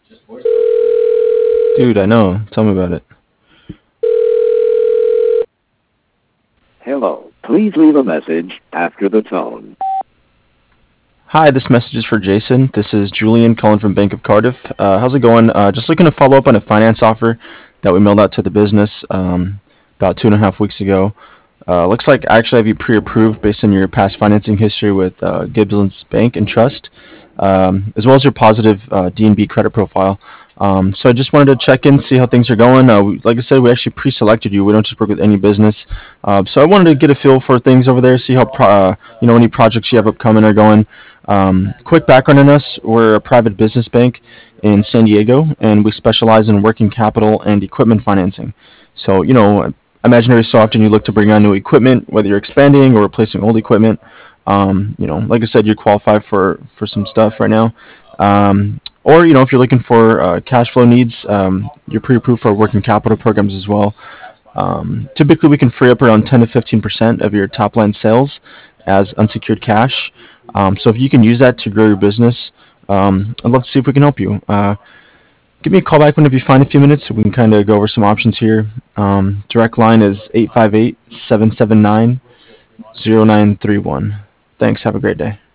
Dude, I know. Tell me about it. Hello. Please leave a message after the tone. Hi, this message is for Jason. This is Julian calling from Bank of Cardiff. How's it going? Just looking to follow up on a finance offer that we mailed out to the business about 2.5 weeks ago. Looks like I actually have you pre-approved based on your past financing history with Gibbons Bank and Trust, as well as your positive D&B credit profile. So I just wanted to check in, see how things are going. Like I said, we actually pre-selected you. We don't just work with any business. So I wanted to get a feel for things over there, see how any projects you have upcoming are going. Quick background on us: we're a private business bank in San Diego, and we specialize in working capital and equipment financing. So I imagine every so often you look to bring on new equipment, whether you're expanding or replacing old equipment. Like I said, you qualify for some stuff right now. Or if you're looking for cash flow needs, you're pre-approved for working capital programs as well. Typically, we can free up around 10 to 15% of your top line sales as unsecured cash. So if you can use that to grow your business, I'd love to see if we can help you. Give me a call back whenever you find a few minutes so we can kind of go over some options here. Direct line is 858 779 0931. Thanks. Have a great day.